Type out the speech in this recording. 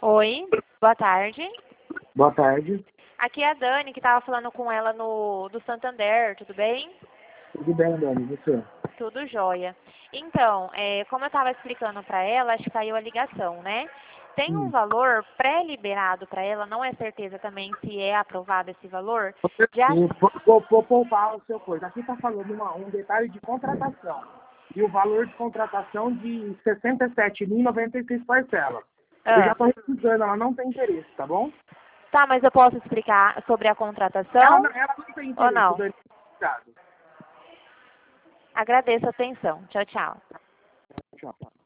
Oi, boa tarde. Boa tarde. Aqui é a Dani, que estava falando com ela do Santander, tudo bem? Tudo bem, Dani? E você? Tudo jóia. Então, como eu estava explicando para ela, acho que caiu a ligação, né? Tem um valor pré-liberado para ela, não é certeza também se é aprovado esse valor. Vou poupar o seu coisa. Aqui está falando um detalhe de contratação. E o valor de contratação de 67.096 parcelas. Eu já Ah, estou recusando, ela não tem interesse, tá bom? tá, mas eu posso explicar sobre a Ela contratação ela não tem ou interesse, não? Dani. Obrigado. Agradeço a atenção. Tchau, tchau. Tchau.